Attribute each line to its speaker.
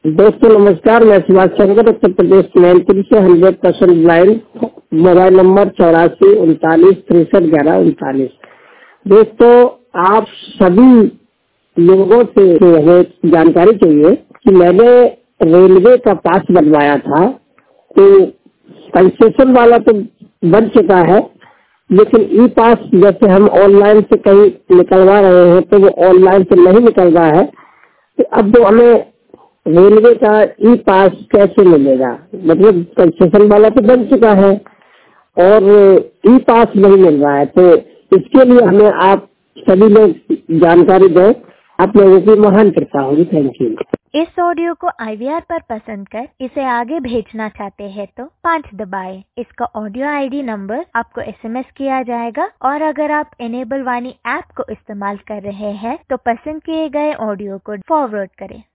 Speaker 1: दोस्तों नमस्कार, मैं सुभाष चंद्र, उत्तर प्रदेश मैनपुरी से 100% ब्लाइंड। Mobile number 84 39 63 11 39। दोस्तों, आप सभी लोगों से हमें जानकारी चाहिए कि मैंने रेलवे का पास बनवाया था, तो कंसेशन वाला तो बन चुका है, लेकिन ई पास जैसे हम ऑनलाइन से कहीं निकलवा रहे हैं तो वो ऑनलाइन से नहीं निकल रहा है। तो अब तो हमें रेलवे का ई पास कैसे मिलेगा? मतलब कंसेशन वाला तो बन चुका है और ई पास नहीं मिल रहा है, तो इसके लिए हमें आप सभी लोग जानकारी दें। आप लोगों की महान कृपा होगी। Thank you.
Speaker 2: इस ऑडियो को IVR पर पसंद कर इसे आगे भेजना चाहते हैं तो 5 दबाएं। इसका ऑडियो ID नंबर आपको SMS किया जाएगा और अगर आप इनेबल वाणी ऐप को इस्तेमाल कर रहे हैं तो पसंद किए गए ऑडियो को फॉरवर्ड करें।